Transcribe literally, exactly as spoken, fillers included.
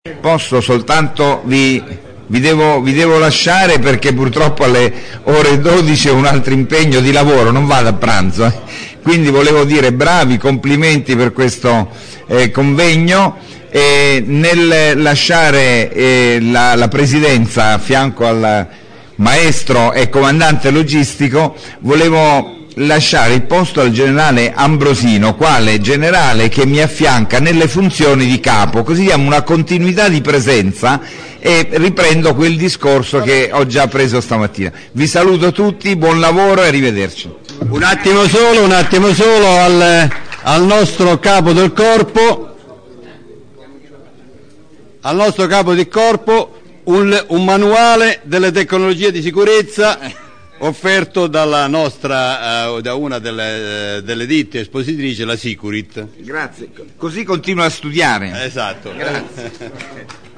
Posso soltanto vi, vi, devo, vi devo lasciare perché purtroppo alle ore dodici ho un altro impegno di lavoro, non vado a pranzo, eh. Quindi volevo dire bravi, complimenti per questo eh, convegno. E nel lasciare eh, la, la presidenza a fianco al maestro e comandante logistico volevo lasciare il posto al generale Ambrosino, quale generale che mi affianca nelle funzioni di capo, così diamo una continuità di presenza e riprendo quel discorso che ho già preso stamattina. Vi saluto tutti, buon lavoro e arrivederci. Un attimo solo, un attimo solo al, al nostro capo del corpo, al nostro capo di corpo un, un manuale delle tecnologie di sicurezza offerto dalla nostra, uh, da una delle, uh, delle ditte espositrici, la Sicurit. Grazie, così continuo a studiare. Esatto. Grazie.